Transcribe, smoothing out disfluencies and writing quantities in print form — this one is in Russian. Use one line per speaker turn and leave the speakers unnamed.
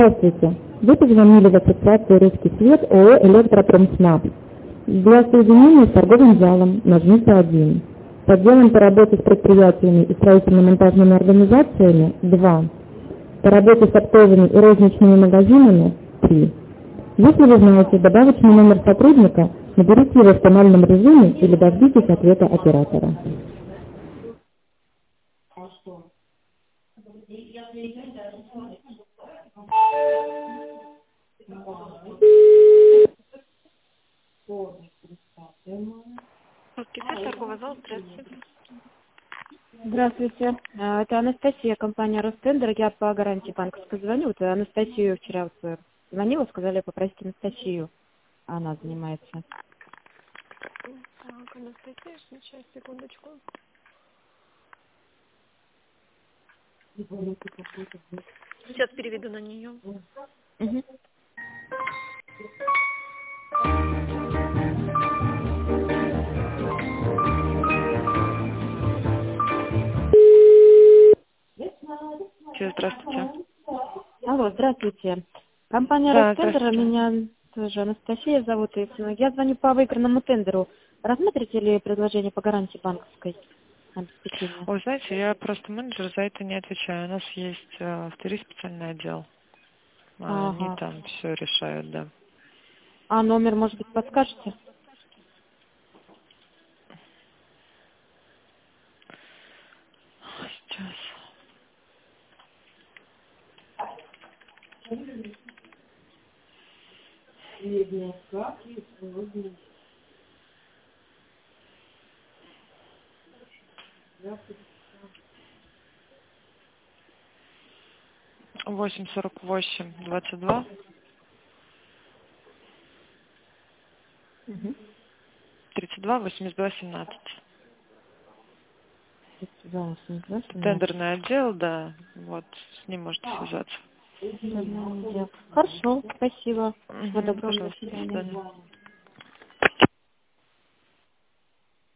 Здравствуйте. Вы позвонили в ассоциацию «Русский свет» ООО «Электропромснаб». Для соединения с торговым залом нажмите 1. С отделом по работе с предприятиями и строительно-монтажными организациями 2. По работе с оптовыми и розничными магазинами 3. Если вы знаете добавочный номер сотрудника, наберите его в тональном режиме или дождитесь ответа оператора.
Русский свет, торговый зал, здравствуйте.
Здравствуйте. Это Анастасия, компания Ростендер. Я по гарантии банковской звоню. Вот Анастасию вчера звонила, сказали попросить Анастасию. Она занимается.
Так, Анастасия, сейчас, секундочку. Сейчас переведу на нее.
Угу.
Здравствуйте.
Алло, здравствуйте. Компания
Да,
Ростендер,
здравствуйте.
меня тоже Анастасия зовут. И я звоню по выигранному тендеру. Рассмотрите ли предложение по гарантии банковской обеспечения?
Ой, знаете, я просто менеджер, за это не отвечаю. У нас есть второй специальный отдел. Они
Ага.
там все решают, да.
А номер, может быть, подскажете?
Сейчас. Восемь 48 22
Угу.
32 82 17.
32,
Тендерный отдел, да. Вот, с ним можете связаться.
Хорошо, спасибо. Всего
Угу,
доброго, до
пожалуйста, до
свидания.
свидания.